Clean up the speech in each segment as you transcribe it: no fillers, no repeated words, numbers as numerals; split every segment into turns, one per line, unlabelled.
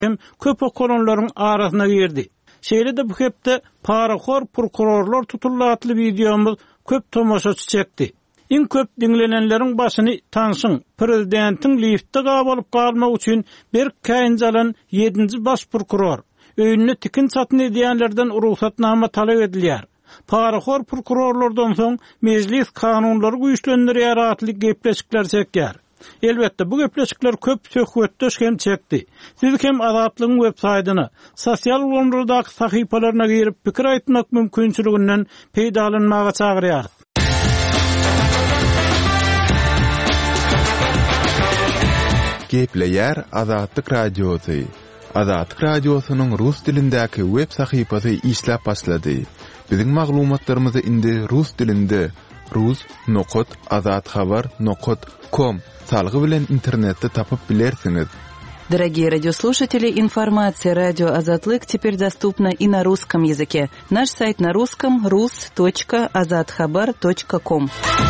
hem köp okolonlaryň arasyna girdi. Şeýle-de bu hepde paraxor prokurorlar tutulatly videomuz köp tomoşaçy çekdi. İň köp dinlenenleriň başyny tanşyň prezidentiň liftde gabalyp galmak üçin bir kaýynjalan 7-nji baş prokuror öýüne tikin satyn edýänlerden ruhsatnama talap edilýär. Paraxor prokurorlardan soň meclis kanunlary güýçlendirýär atly gepleşikler çekýär. Elbetde bu gepleşikler köp söhbetdeş hem çekdi. Siz hem Azatlygyň websaýtyny, sosial ulanlardaky sahypalaryna girip pikir aýtmak mümkinçiliginden peýdalanmaga çagyrýar.
Gepleýär Azatlyk radiosu. Azatlyk radiosynyň rus dilindäki web sahypasy işläp başlady. Biziň maglumatlarymyzy indi rus dilinde rus.azatxabar.com salgy bilen internetde tapyp bilersiňiz.
Дорогие радиослушатели, информация «Радио Азатлык» теперь доступна и на русском языке. Наш сайт на русском rus.azatxabar.com.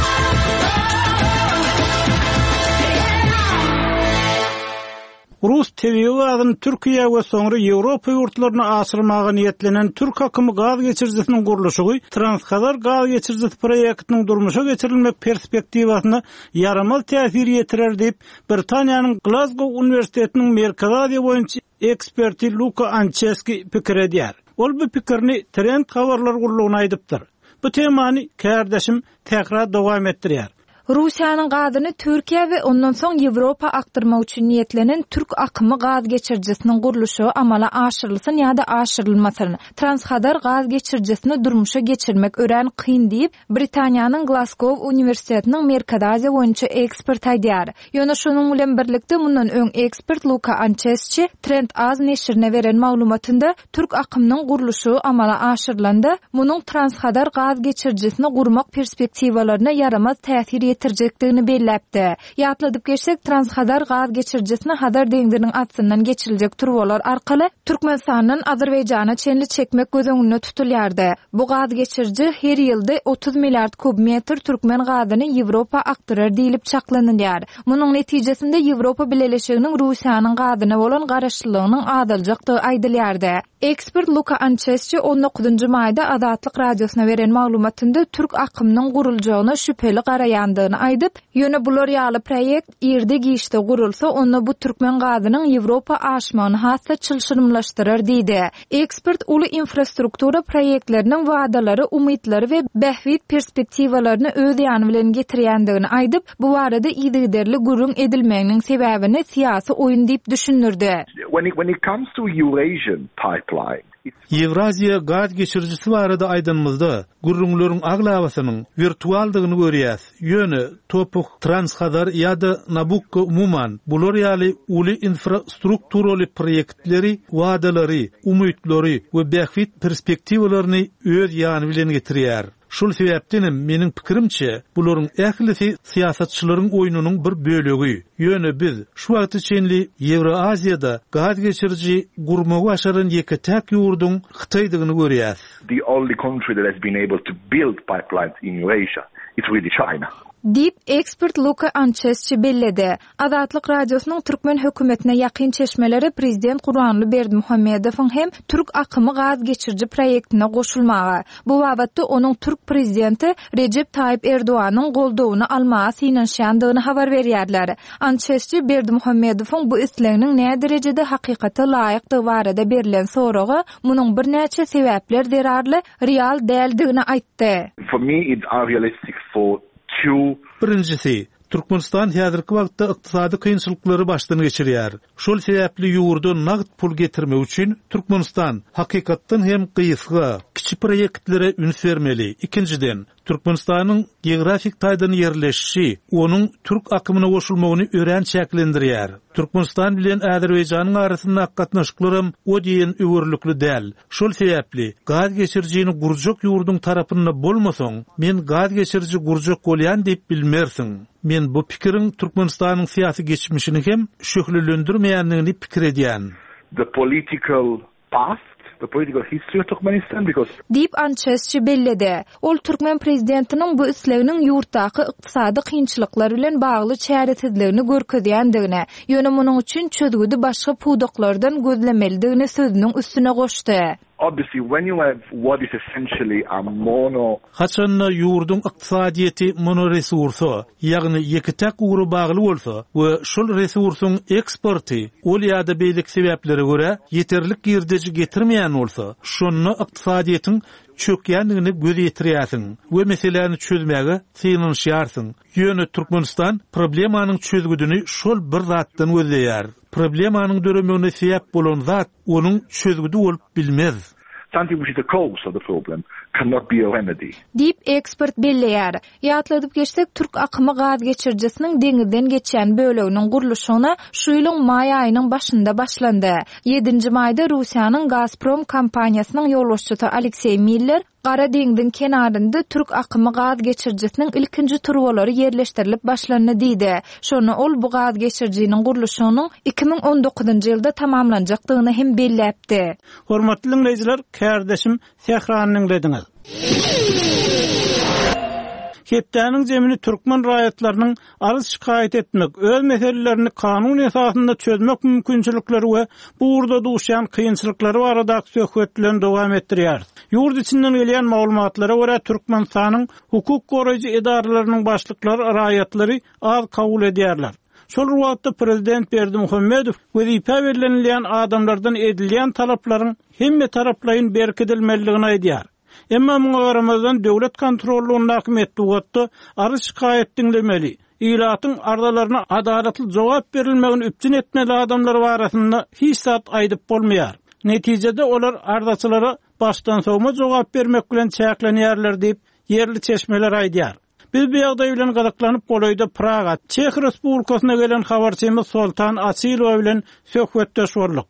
Rus TV-ň Türkiýe we soňra Ýewropa ýurtlaryna aşyrmagy niýetlenen Türk hakymy gaz geçirjisiniň gurulşy Transkazar gaz geçirjisi proýektiniň durmuşa geçirilmek perspektiwasyna yaramal täsir ýetirer diýip Britaniýanyň Glasgow Uniwersitetiniň Merkezi Aziýa boýunça eksperti Luka Anceski pikir edýär. Ol bu pikirni Trend habarlar gurulugyna aýdypdyr. Bu temany kärdeşim tekrar dowam etdirýär.
Rusiýanyň gazyny Türkiýe we ondan soň Ýewropa aktyrmak üçin niýetlenen türk akymy gaz geçirjisiniň gurulşy amala aşyrylsyn ýa-da aşyrylmasyn. Transkazar gaz geçirjisini durmuşa geçirmek ören kyn diýip Britaniýanyň Glasgow Uniwersitetiniň Merkezi Aziýa boýunça ekspert aýdýar. Ýöne şonuň bilen birlikde mundan öň ekspert Luka Anceski Trend Az neşrine beren maglumatynda türk akymynyň gurulşy amala aşyrylanda munyň Transkazar gaz geçirjisini gurmak perspektiwalaryna yaramaz täsir ýetirjekdigini belläpdi. Ýatladyp geçsek, Transkazar gaz geçirjisini Hazar deňdiniň atyndan geçiriljek turwalar arkaly Türkmenistanyň Azerbaýjana çenli çekmek gözüňde tutulýardy. Bu gaz geçirji her ýylda 30 milliard kubmetr türkmen gazyny Ýewropa aktyrar diýilip çaklanýar. Munyň netijesinde Ýewropa Birleşiginiň Rusiýanyň gazyna bolan garaşlygynyň azaljakdygy aýdylýardy. Ekspert Luka Anceski 19-njy maýda Azatlyk radiosyna beren maglumatynda türk akymynyň guruljagyna şüpheli garaýandygyny aýdyp, ýöne bular ýaly proýekt ýerde gişde gurulsa, onda bu türkmen gazynyň Ýewropa aşmagyny hassa çylşyrmlaşdyrar diýdi. Ekspert uly infrastruktura proýektleriniň wadalary, umytlary we bähwit perspektiwalaryny öz ýany bilen getirýändigini aýdyp, bu barada ýygyderli gurrun edilmeginiň sebäbini siýasy oýun diýip düşünürdi.
When it comes to Eurasian pipeline,
Ýewraziýa gaz geçirjisi barada aýdymyzda gurrunlaryň aglawasynyň virtualdygyny görýäs. Ýöne topuk Transkazar ýa-da Nabucco umuman bular ýaly uly infrastrukturaly proýektleri, wadalary, umytlary we bähwit perspektiwalaryny öz ýany bilen getirýär. Şol sebäpden meniň pikirimçe bularyň ählisi siýasatçylaryň oýunynyň bir bölegi. Ýöne biz şu wagt içinli Ýewraziýada gaz geçirji gurmagy başaran ýeke-täk ýurduň Hytaýdygyny görýäs.
The only country that has been able to build pipelines in Eurasia is really China.
Dip ekspert Luka Anceski belledi. Azatlyk radiosynyň türkmen hökümetine ýakyn çeşmeleri prezident Gurbanly Berdimuhammedowyň hem türk akymy gaz geçirji proýektine goşulmagy. Bu wagtda onuň türk prezidenti Recep Tayyip Erdoğanyň goldawyny almagy synanşandygyny habar berýärler. Anceski Berdimuhammedowyň bu isleginiň näme derejede hakykata laýykdygy barada berilen soragy munyň bir näçe sebäpler derarly real däldigini aýtdy.
For me, it's unrealistic for two.
Birincisi, Türkmenistan häzirki wagtda ykdysady kynçylyklary başdan geçirýär. Şol sebäpli ýurda nagd pul getirmek üçin Türkmenistan hakykatdan hem gysga, kiçik proýektlere üns bermeli. Ikinciden, Türkmenistanyň geografik taýdany ýerleşişi onuň türk akymyna goşulmagyny ören çäklendirýär. Türkmenistan bilen Azerbaýjanyň arasynda gatnaşyklarym o diýen öwürlükli däl. Şol sebäpli gaz geçirjini gurjak ýurduň tarapynda bolmasaň, men gaz geçirji gurjak bolýan diýip bilmersiň. Men bu pikiriň Türkmenistanyň syýasy geçmişini hem şöhlendirmeýändigini pikir edýän.
The political past the political history of Turkmenistan because
Dip Anchesçi belledi. Ol Türkmen prezidentinin bu isleginin yurtdaky ykdysady kynçylyklar bilen bagly çäretizligini görkezýändigine, ýöne munyň üçin çözgüdi başga puwdaklardan gözlemelidigine sözüniň üstüne goşdy.
Obviously, when you have what is essentially a mono...
Haçanna yurdun iqtisadiyeti monoresursu, ýagny ýeki tak ury bagly bolsa we şol resursun eksporty ol ýa-da beýlik sebäplere görä ýeterlik girdeji getirmeýän bolsa, şonu iqtisadiýetiň çökýändigini göz ýetirýärsiň we meselelerini çözmäge synanýarsyň. Ýöne Türkmenistan problemanyň çözgüdini şol bir zatdan gözleýär. Problemanyň döremegine sebäp bolan zat onuň çözgüdi bolup bilmez.
Something which is the cause of the problem cannot be a remedy.
Dip expert belleýär. Ýatladyp geçsek Türk akymy gaz geçirjisiniň deňizden geçýän böleginiň gurulşyna şu ýylyň may aýynyň başynda başlandy. 7-nji maýda Russiýanyň Gazprom kompaniýasynyň ýolbaşçysy Aleksey Miller Gara deňiziň kenarynda Türk akymy gaz geçirjisiniň ilkinji turbalary ýerleşdirilip başlandy diýdi. Şonu ol bu gaz geçirjiniň gurulşynyň 2019-njy ýylda tamamlanjakdygyny hem belläpdi.
Hormatly dinleýijiler, kärdeşim Sehranyň dediňiz. Hepdäniň zemini Türkmen raýatlarynyň arz şikaýet etmek, öz meselelerini kanun esasynda çözmek mümkinçilikleri we bu urda duşýan kynçylyklary barada söhbetlerini dowam etdirýär. Ýurt içinden gelýän maglumatlara görä Türkmenistanyň hukuk goraýjy edaralarynyň başlyklary raýatlary az kabul edýärler. Şol wagtda prezident Berdimuhammedow wezipe berilýän adamlardan edilýän talaplaryň hemme taraplaryň berkidilmeligini aýdýar. Emma muňa garamazdan döwlet kontrollugyny hakymetdi wagtda arz şikaýet dinlemeli. İlatyň ardalaryna adalatly jogap berilmegini üpjün etmeli adamlar barasynda hiç zat aýdyp bolmaýar. Netijede olar ardaçylara başdan sowma jogap bermek bilen çäklenýärler diýip yerli çeşmeler aýdýar. Biz bu ýagdaý bilen gazaklanyp bolaýda Praga, Çech Respublikasyna gelen habarçymyz Sultan Asilova bilen söhbetdeş boldyk.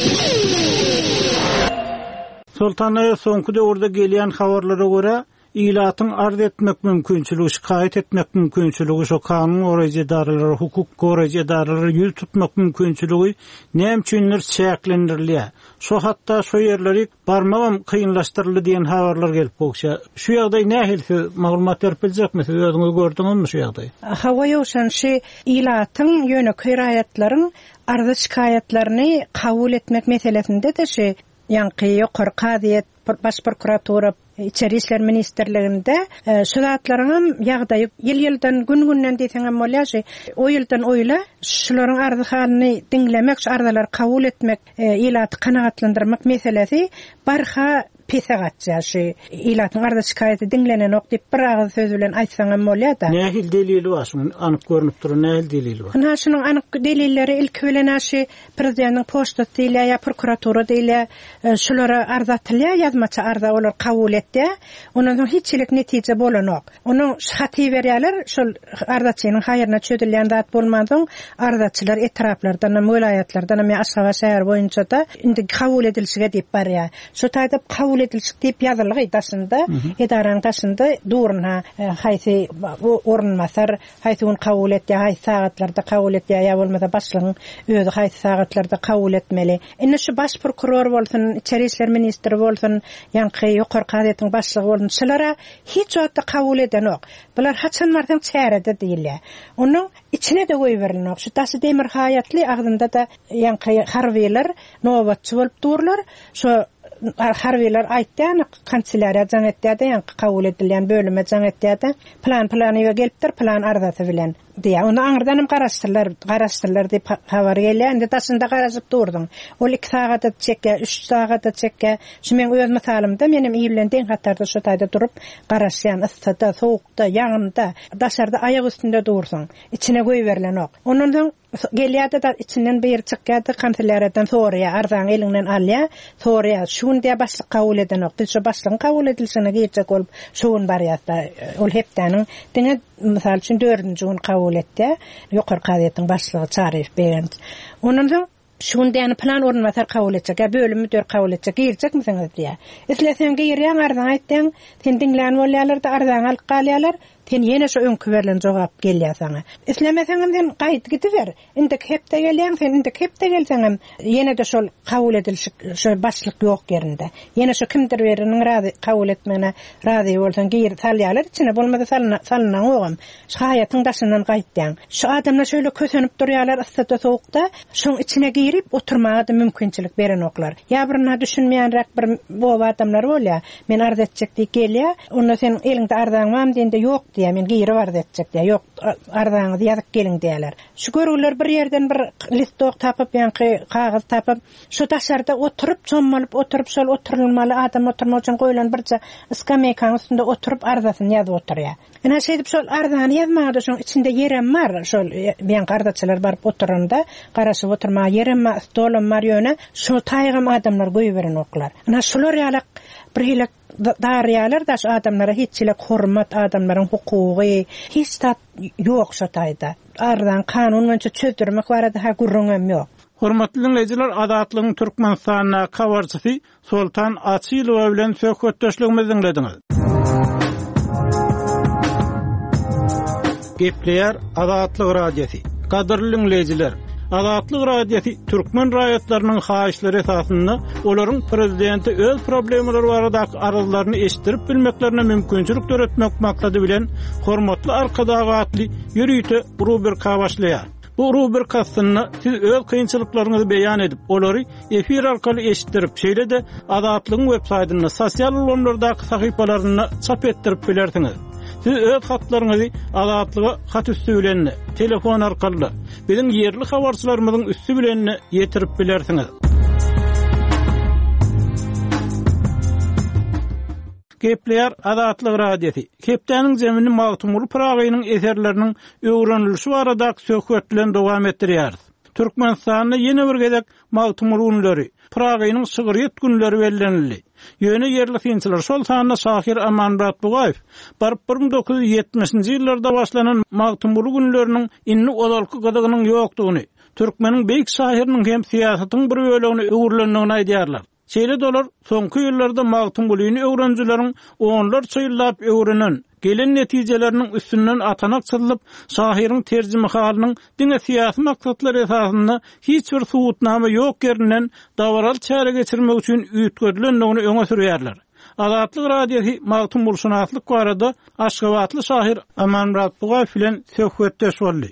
Sultana soňky döwürde gelýän habarlara görä, ilatyň arz etmek mümkinçiligi, şikaýet etmek mümkinçiligi, şo kanun goraýjy edaralary, hukuk goraýjy edaralary ýüz tutmak mümkinçiligi näme üçindir çäklendirilýär. Şo hatda şo ýerleri barmagam kynlaşdyryldy diýen habarlar gelip bolsa, şu ýagdaý nähilsi maglumat berip biljekmi? Siz özüňiz gördüňizmi şu ýagdaý?
Hawa ýoşan şu ilatyň ýöne köýraýatlaryň arz şikaýetlerini kabul etmek meselesinde de şu ýanky ýokary kadyet baş prokuratura İçeri İşler Ministerliğinde şulatlarının ýagdaýy ýyl-ýyldan gün-günden diýseňem bolýar. O ýyldan oýla şularyň arzy halyny diňlemek, şu arzalar kabul etmek, ilaty kanagatlandyrmak meselesi barha pesagatja şu ilatyň arza şikaýety diňlenen ok diýip bir agyz söz bilen aýtsaňam bolýar da.
Nähil delili bar şuň anyk görünüp duran nähil delili bar?
Ana şunyň anyk delilleri ilk bilen şu prezidentiň poçtasy diýilýär ýa prokuratura diýilýär, şulara arza atylýar, ýazmaça arza olar kabul etdi. Onuň hiçlik netije bolanok. Onuň şaty berýärler, şol arzaçynyň haýyryna çödülýän zat bolmadyň arzaçylar etraplardan, mölaýatlardan, Aşgabat şäher boýunça da indi kabul edilişige diýip barýar. Şu taýda kabul edilişik diýip ýazylygy daşynda, edaran daşynda durna haýsy orunmasar, haýsy onu kabul etdi, haýsy sagatlarda kabul etdi, ýa bolmasa başlygyň özü haýsy sagatlarda kabul etmeli. Indi şu baş prokuror bolsun, içeri işler ministri bolsun, ýanky ýokary kadyetiň başlygy bolsun, şolara hiç wagtda kabul eden ok. Bular haçan mardan çärede diýilýär. Onuň içine de goýberilnok. Şu taşy demir haýatly agdynda da ýanky harbiler nobatçy bolup durlar. Şu harbiler aýtdy, kanselariýa jaňetde ýanky kabul edilýän bölüme jaňetde plan gelipdir, plan ardasy bilen diýär. Onu aňyrdanam garaşdyrlar diýip habar gelýär. Indi taşynda garaşyp durdum. Ol 2 sagatda çekke, 3 sagatda çekke. Şu men öz misalymda menim iýilen deň hatarda şu taýda durup garaşýan, yssyda, sowukda, ýagynda, daşarda aýak üstünde dursaň, içine goýberilen ok. Onundan gelýärde da içinden bir çykýardy, kanselariýadan soraýar, arzaň elinden alýar, soraýar, şunday başlyk kabul eden ok. Şu başlyk kabul edilsene geçecek bolup şuň barýatda ol hepdäniň diňe misal üçin 4-nji gün kabul etdi. Ýokary kadyetiň başlygy çaryp berýän. Onundan şundan plan orunmasar kabul etjek, bölümi dör kabul etjek, girecek misiniz diýär. Isleseň girýän arzaň aýtdyň, sen diňlän bolýarlar da arzaň alyp galýarlar, Sen yine şu öňkü berilen jogap gelýär sana. Islemeseňem sen gaýt gidiber. Indi hep de gelýän, sen indi hep de gelseňem yine de şol kabul edilşik şol başlyk ýok yerinde. Yine şu kimdir beriniň razy kabul etmegine razy bolsaň gir salýalar içine bolmada salynan ogam. Şu hayatyň daşyndan gaýtdyň. Şu adamlar şöyle kösenip durýarlar yssyda sowukda. Şoň içine girip oturmaga da mümkinçilik beren oklar. Ya birine düşünmeýänrek bir bu adamlar bolýa. Men arz etjek diýip gelýär. Onda sen elinde arzaň mam diýende ýok diýär. Men giri arz etjek diýär. Ýok arzaňyzy ýazyp geliň diýerler. Şu görgüler bir ýerden bir listok tapyp ýa-ni kagaz tapyp şu taşlarda oturup çommalyp oturup şol oturulmaly adam oturmak üçin goýulan birçe skameykaň üstünde oturup arzasyny ýazyp oturýar. Ene şeýdip şol arzany ýazmagda şoň içinde ýerem bar. Şol bilen gardaçylar baryp oturanda garaşyp oturmaga ýerem bar, stolum bar ýöne şu taýgam adamlar goýberen oklar. Ana şolar ýalak bir hilek daryalar da şu adamlara hiççilek hormat, adamlaryň hukugy hiç tat ýok şu taýda. Ardan kanun mençe çözdürmek barada ha gurrunam ýok.
Hormatly dinleýijiler, Azatlygyň Türkmenistana kawarçysy Sultan Asylow bilen söhbetdeşligimizi dinlediňiz. Gepleýär Azatlyk radiosy. Gadyrly dinleýijiler, Azatlyk radiosy türkmen raýatlarynyň haýyşlary esasynda olaryň prezidenti öz problemleri barada arzlaryny eşitdirip bilmeklerine mümkinçilik töretmek maksady bilen hormatly arkadaşly ýürüýte rubrika başlaýar. Bu rubrikasyny siz öz kynçylyklaryňyzy beýan edip, olary efir arkaly eşitdirip, şeýle de Azatlygyň web saýtyna, sosial ulanlardaky sahypalaryna çap etdirip bilersiňiz. Siz öz hatlaryňyzy Azatlyga hat üstü bilen, telefon arkaly, biziň ýerli habarçylarymyzyň üstü bilen ýetirip bilersiňiz. Gepleýär Azatlyk radiosy. Kepdäniň zemini Magtymul Pragynyň eserleriniň öwrenilişi barada söhbetlen dowam etdirýär. Türkmenistanyň ýene bir gezek Magtymul günleri, Pragynyň sygyryt günleri bellenildi. Ýöne ýerli finçiler şol sanyna Şahir Amanrat Bugaýew baryp 1970-nji ýyllarda başlanan Magtymul günleriniň inni odalky gadygynyň ýokdugyny, türkmeniň beýik şahiriniň hem siýasatyň bir bölegini öwürlendigini aýdýarlar. Şeýle dolar soňky ýyllarda Magtymbulyny öwrenjileriň onlar çyýlap öwrenen gelen netijeleriniň üstünden atanak çylyp şahiriň terjime halynyň diňe siýasy maksatlary esasynda hiç bir subutnama ýok ýerinden dawaral çäre geçirmek üçin üýtgedilendigini öňe sürýärler. Azatlyk radiosy Magtymbulyşynaslyk barada Aşgabatly şahir Amanrat Bugaýew bilen söhbetdeş boldy.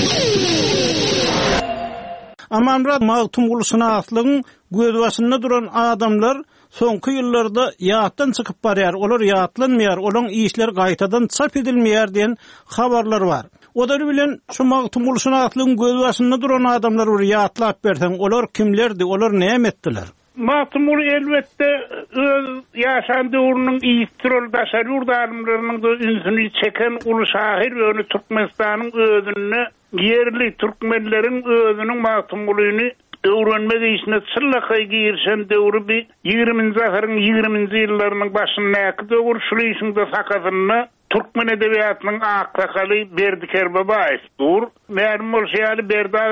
Amanrat Magtymbulyşynaslygyň göz başynda duran adamlar soňky ýyllarda ýatdan çykyp barýar, olar ýatlanmaýar, olaryň işleri gaýtadan çap edilmeýär diýen habarlar bar. Odary bilen şu Magtymbulyşynaslygyň göz başynda duran adamlar bir ýatlap berseň, olar kimlerdi, olar näme etdiler? Magtymul elbetde öz ýaşan döwrüniň ýytrol daşary urdalymlarynyň da ünsüni çeken uly şahir we Türkmenistanyň özüne yerli türkmenleriň özüniň Magtymbulyny öwrenmek işine çyllakay girşen döwrü bir 20-nji asyryň 20-nji ýyllarynyň başyndaky döwür şulyşynda sakatyny Türkmen edebiýatynyň aksakaly Berdiker Babaýew dur. Mälim bolşaýaly berdaga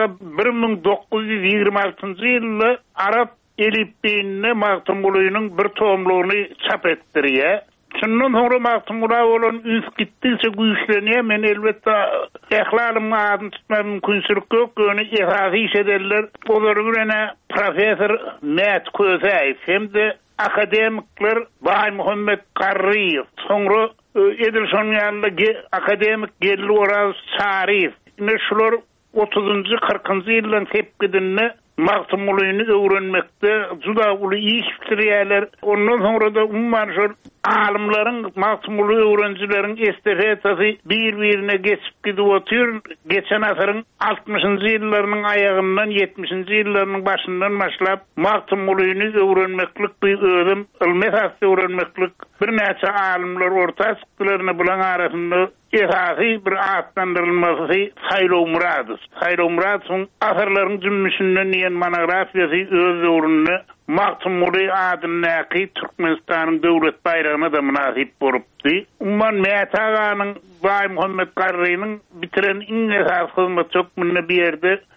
1926-njy ýylda Arap elipini Magtymbulynyň bir tomlugyny çap etdirýär. Şundan sonra Magtymbuly bolan üns gitdikçe güýçlenýär. Men elbetde ählalymy adyny tutmam mümkinçilik ýok. Öňe ihrazy ederler. Olary bilen professor Mät Köseýew hem de akademikler Baý Muhammed Qarryýew. Sonra Edilşon ýanynda akademik Gelli Oraz Şaryf. Şular 30-njy 40-njy ýyldan tepkidinne Magtymbulyny öwrenmekde juda uly iş bitirýärler. Ondan sonra da umman şol alymlaryň Magtymbuly öwrenjileriň estafetasy bir-birine geçip gidip otur. Geçen asyryň 60-njy ýyllarynyň aýagyndan 70-nji ýyllarynyň başyndan başlap Magtymbulyny öwrenmeklik bir ödüm, ilmi-hässi öwrenmeklik bir näçe alymlar orta çykdylaryny bilen arasynda esasy bir atlandyrylmasy Haýlow Muradow. Haýlow Muradowyň asarlaryň jümmüşinden ýen monografiýasy öz öwründe Magtymbuly adyny Türkmenistanyň döwlet bayragyna da münasip bolupdy. Umman Mätaganyň Baý Muhammed Qarrynyň bitiren iň esas hyzmat çökmünde bir ýerde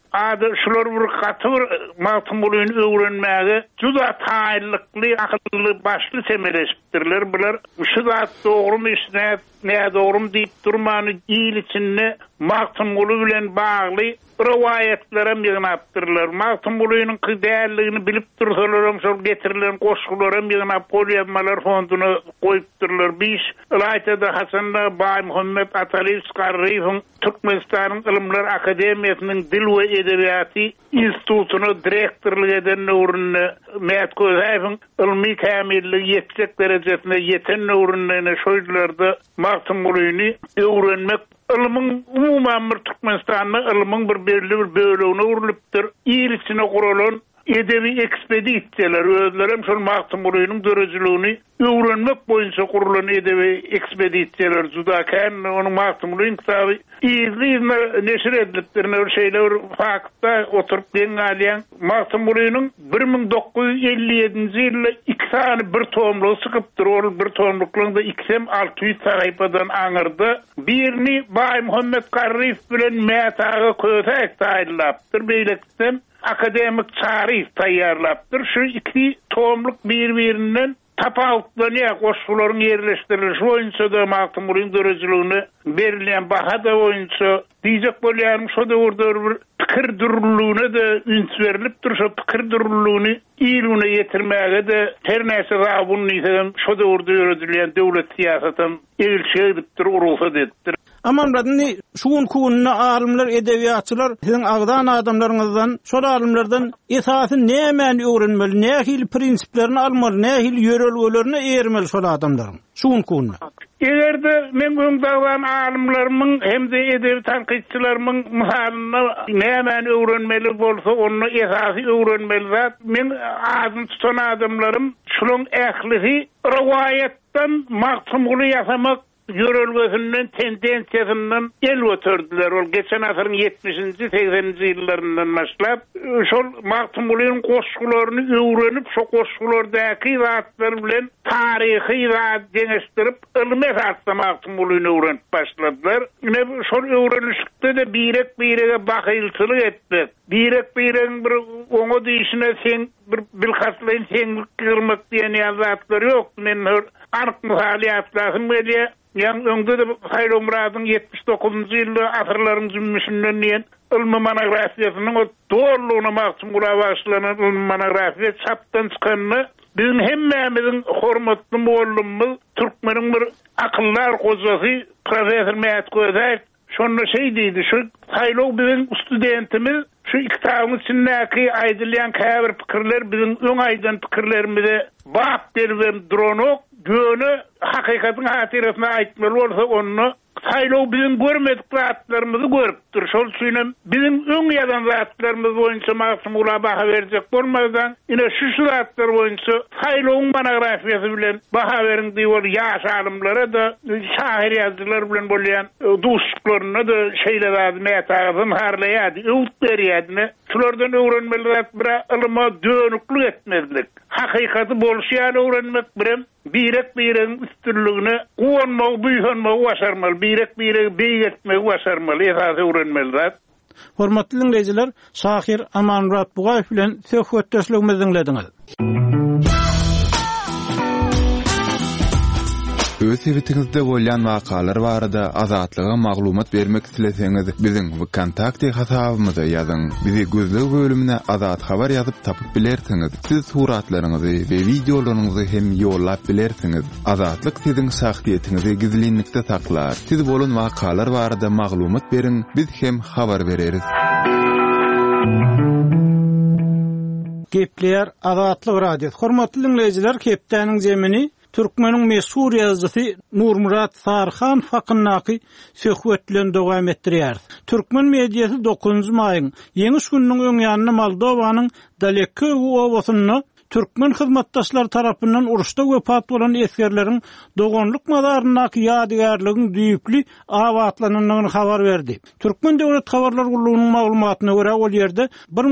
adı şular bir gatyr magtymlygyny öwrenmäge juda taýlykly, akylly, başly semeleşipdirler. Bular şu zat dogrumy, näme dogrum diýip durmany ýyl içinde magtymly bilen bagly riwayetlere ýygnapdyrlar. Magtymlygynyň däliligini bilip dursalar, şol getirilen goşgulara ýygnap polýamalar fonduny goýupdyrlar. Biz Ilaytada Hasanna Bay Muhammed Ataliýew Skarryň Türkmenistanyň Ilmler Akademiýasynyň Dil we Edebiýaty institutuny direktorlyk eden nurunny Mehmet Gözaýewiň ilmi kämillik ýetjek derejesine ýeten nurunny şoýlarda magtymlygyny öwrenmek ilmiň umuman bir Türkmenistanyň ilmiň bir belli bir bölegine urulypdyr. Ýyl içine guralan edebi ekspedisiýalar özlerem şol magtymlygynyň dörejiligini öwrenmek boýunça gurulan edebi ekspedisiýalar juda kän onuň magtymlygyny kitaby izli neşir edilipdir. Bir şeýler fakta oturup deňälýän magtymlygynyň 1957-nji ýylda 2 tane bir tomlugy çykypdyr. Ol bir tomluklarynda 2600 sahypadan aňyrdy. Birini Bay Muhammed Karrif bilen Mätaga Kötek taýlapdyr. Beýlekden akademik tarih taýýarlapdyr. Şu 2 tomluk bir-birinden tapawutlanýar, goşgularyň ýerleşdirilişi boýunça da magtymlygyň dörejiligine berilen baha da boýunça diýjek bolýarym şo döwürde bir pikir durulýyna da üns berilipdir. Şo pikir durulýyny ýylyna ýetirmäge de her näse rabun niýsem şo döwürde ýöredilýän döwlet siýasatyny elçi edipdir, urulsa edipdir. Amamladyny şuun kuunna alimler, edebiýatçylar siziň agdan adamlaryňyzdan, şol alimlerden esasy näme öwrenmeli, nähili prinsiplerini almaly, nähili ýörelgelerini eýermeli şol adamlaryň şuun kuunna. Egerde men öňdäki alimleriň hem de edebi tanqidçilerimiň misalyna näme öwrenmeli bolsa, onu esasy öwrenmeli zat. Men azyny tutan adamlarym şunyň ählisi riwayetden magtymly ýasamak ýörelgesinden, tendensiýasynden el götürdüler. Ol geçen asyryň 70-nji 80-nji ýyllaryndan başlap şol magtymlygyň goşgularyny öwrenip, şo goşgulardaky zatlar bilen taryhy zat deňeşdirip ilmi esasda magtymlygyny öwrenip başladylar. Ine şol öwrenişde de birek-birege bahylçylyk etdi. Birek-birek bir oňa diýişine sen bir bilhaslyň seňlik kırmak diýen zatlar ýok. Men anyk misalyatlaryň belli. Yan öňde de Hayro Muradyň 79-njy ýylda asyrlaryň zümüşinden diýen ilmi monografiýasynyň o doğrulugyna magtymlyga başlanan ilmi monografiýa çapdan çykanyny bizim hemmämiziň hormatly muallimimiz Türkmeniň bir akyllar gojasy professor Mehmet Gözaýew şonu diýdi, şu Haylo biziň studentimiz şu kitabyň içindäki aýdylýan käbir pikirler biziň öň aýdan pikirlerimize bap derwem dronok göni hakikatin hatırasına aitmalı olsa onu Haylo bizim görmedik zatlarımızı görüpdür. Şol üçin bizim öň ýadan zatlarymyz boýunça magtymlyga baha berjek bolmadan ine şu zatlar boýunça Hayloň monografiýasy bilen baha beriň diýip ýaş alimlere da şair ýazgylar bilen bolýan duşlaryna da şeýle mätagyň harlaýady, öwt berýädi. Şulardan öwrenmeli bir ilma dönüklik etmezlik. Hakikaty bolşýan öwrenmek bilen birek-birek üstünlüğüne uwanmak, büýhenmek başarmaly, birek-birek beýetmek başarmaly, esasy öwrenmeli zat. Hormatly dinleýijiler, Şahir Amanmurat Bugaýew bilen söhbetdeşligimizi dinlediňiz.
Öz evitingizde bolýan wakalar barada azatlyga maglumat bermek isleseňiz biziň kontakty hasabymyza ýazyň. Bizi gözleg bölümine azat habar ýazyp tapyp bilersiňiz. Siz suratlaryňyzy we videolaryňyzy hem ýollap bilersiňiz. Azatlyk siziň şahsiýetinizi gizlinlikde saklar. Siz bolan wakalar barada maglumat beriň, biz hem habar bereriz.
Gepler Azatlyk radio. Hormatly dinleýijiler, kepdäniň jemini Türkmeniň meşhur ýazgysy Nurmurat Sarhan Fakynnaky söhbetlen dowam etdirýär. Türkmen mediýasy 9 maýyň ýeňiş gününiň öňýanyny Moldowanyň Dalekköw owasyny türkmen hyzmatdaşlar tarapyndan uruşda wepat bolan eskerleriň dogonluk mazarynyň ýadygarlygyň düýpli awatlananyny habar berdi. Türkmen Döwlet Habarlar Gurulunyň maglumatyna görä ol ýerde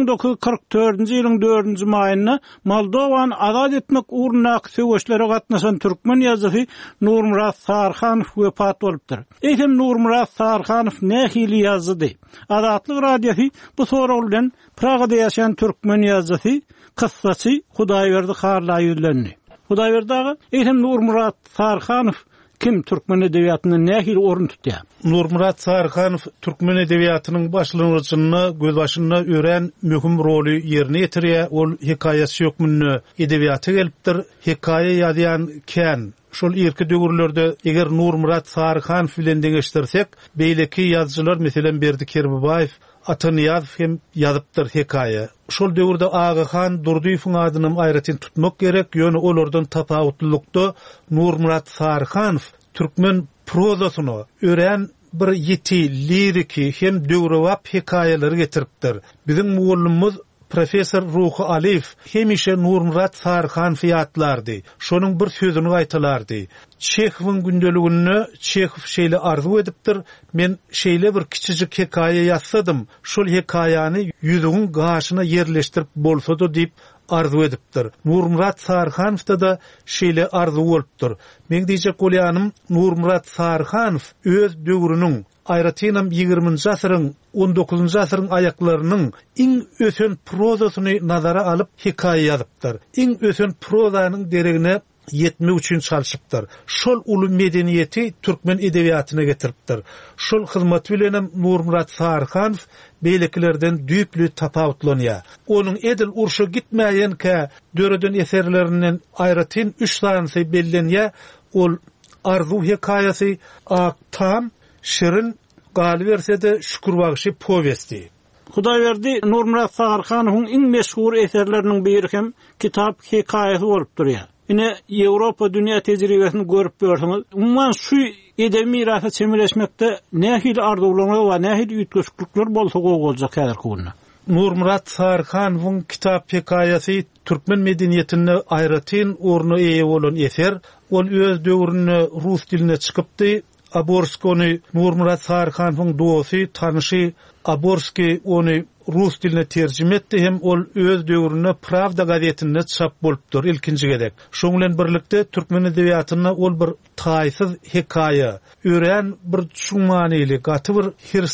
1944-nji ýylyň 4-nji maýynda Moldowany azad etmek uğruna söwüşlere gatnaşan türkmen ýazgy Nurmurat Sarhanow wepat bolupdyr. Eýsem Nurmurat Sarhanow nähili ýazdy? Azatlyk radiosi bu soraw bilen Pragada ýaşaýan türkmen ýazgy kıssasy Hudaýberdi Harla ýüzlendi. Hudaýberdi ağa, eýsem Nurmurat Sarhanow kim türkmen edebiýatyny nähili orun tutýar?
Nurmurat Sarhanow türkmen edebiýatynyň başlangyjyny göz başynda ören möhüm roly ýerine ýetirýär. Ol hikaýe söýkmünni edebiýaty gelipdir. Hikaýe ýazýan kän şol irki döwürlerde eger Nurmurat Sarhanow bilen deňeşdirsek, beýleki ýazgylar meselem Berdi Kerbibaýew Atanyýazow hem ýazypdyr hikaýe. Şol döwürde Agahan Durduýewiň adyny aýratyn tutmak gerek. Ýöne olardan tapawutlykda Nurmurat Sarhanow türkmen prozasyny ören bir ýeti liriki hem döwrewap hikaýeleri getiripdir. Biziň mugallimimiz Professor Ruhi Aliyev hemişe Nurmurat Sarhanow ýatlardy. Şonuň bir sözüni aýtalardy. Çehowyň gündeligini Çehov şeýle arzu edipdir. Men şeýle bir kiçijik hikaýe ýazsadym. Şol hikaýany ýüzüň gaşyna ýerleşdirip bolsa-da diýip arzu edipdir. Nurmurat Sarhanowda da şeýle arzu bolupdyr. Men diýjek bolýanym Nurmurat Sarhanow öz döwrüniň aýratynam 20-nji asyryň 19-njy asyryň aýaklarynyň iň ösen prozasyny nazara alyp hikaýe ýazypdyr. Iň ösen prozanyň deregine yetmek üçin çalışypdyr. Şol uly medeniýeti türkmen edebiýatyna getiripdir. Şol hyzmat bilen Nurmurat Sarhanow beýlekilerden düýpli tapawutlanýar. Onuň edil urşa gitmeýänkä döreden eserlerinden aýratyn 3 sanaty bellenýär. Ol arzu hikaýasy, Aktam, Şirin, galibersede Şükürbagşy powesti.
Hudaýberdi Nurmurat Sarhanowyň iň meşhur eserleriniň biri hem kitap hikaýasy bolup durýar. Ine Ýewropa dünýä tejribesini görüp görseňiz, umman şu edebi mirasy çemeleşmekde nähili arzuwlaryň we nähili ýetgeçlikler bolsa goýuljak häzirki günde.
Nurmurat Sarhanowyň kitap hikaýasy türkmen medeniýetine aýratyn orny eýe bolan eser. Ol öz döwrüne rus diline çykypdy. Aborski onu Nurmurat Sarhanowyň dosy, tanyşy Aborski onu rus diline terjime etdi hem ol öz döwrüne Pravda gazetinde çap bolupdyr ilkinji gedek. Şoň bilen birlikde türkmen edebiýatyna ol bir taýsyz hikaýa, ören bir şumanili, gaty bir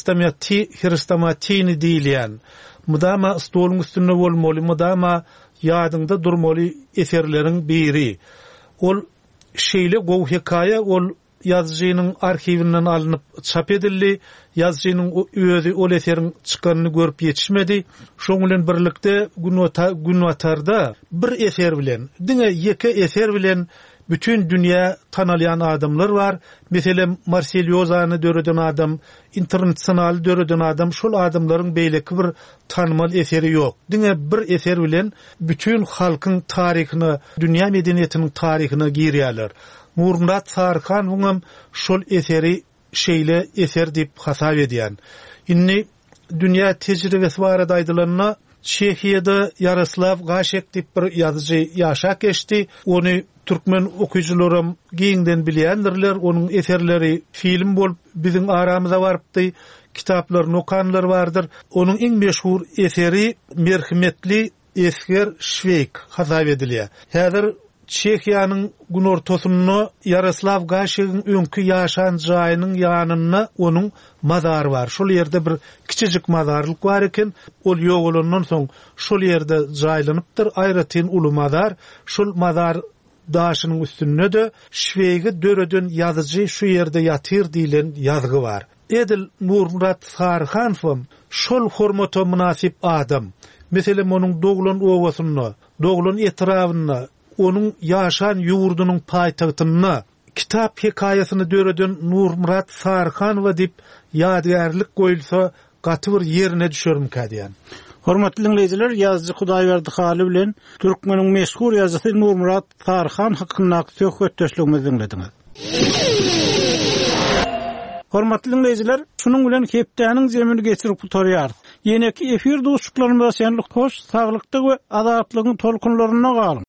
hristamatini diýilýän. Mudama stoluň üstünde bolmaly, mudama ýadyňda durmaly eserleriň biri. Ol şeýle gow hikaýa, ol yazıcının arxivinden alınıp çap edildi. Yazıcının özü ol eserin çıkanını görüp yetişmedi. Şoň bilen birlikde günwatarda bir eser bilen, diňe ýeke eser bilen bütün dünýä tanalyan adamlar var. Meselem Marseljozany döreden adam, internasional döreden adam, şol adamlaryň beýleki bir tanmal eseri ýok. Diňe bir eser bilen bütün halkyň taryhyny, dünýä medeniýetiniň taryhyna girýärler. Nurmurat Sarhanowyň şol eseri şeýle eser diýip hasap edýän. Inni dünýä tejribesi barada aýdylanyna Çehiýada Yaroslav Gaşek diýip bir ýazyjy ýaşap geçdi. Ony türkmen okuyucularym giňden bilýändirler. Onuň eserleri film bolup biziň aramyza barypdy. Kitaplaryny okanlar bardyr. Onuň iň meşhur eseri Merhimetli Esker Şveyk hasap edilýär. Häzir Çehiýanyň gün ortasyny Yaroslav Gaşegiň öňkü ýaşan jaýynyň ýanyna onuň mazary bar. Şol ýerde bir kiçijik mazarlyk bar eken, ol ýogulandan soň şol ýerde jaýlanypdyr aýratyn uly mazar. Şol mazar daşynyň üstünde de Şweygi döreden ýazyjy şu ýerde ýatyr diýilen ýazgy bar. Edil Nurmurat Sarhanow şol hormata münasip adam. Meselem onuň doglan owasyny, doglan etrawyny, onun ýaşan ýurdunyň paýtagtyna kitap hikaýasyny döreden Nurmurat Sarhanow diýip ýadgarlyk goýulsa gaty bir ýerine düşerim kädiýän.
Hormatly dinleýijiler, ýazgy Hudaýberdi Haly bilen türkmeniň meşhur ýazgysy Nurmurat Sarhanow hakynda söhbetdeşligimizi dinlediňiz. Hormatly dinleýijiler, şunun bilen hepdäniň zemini geçirip tutarýar. Yeneki efir dostluklarymyza senlik hoş, saglyktlyk we azatlygyň tolkunlaryna galyň.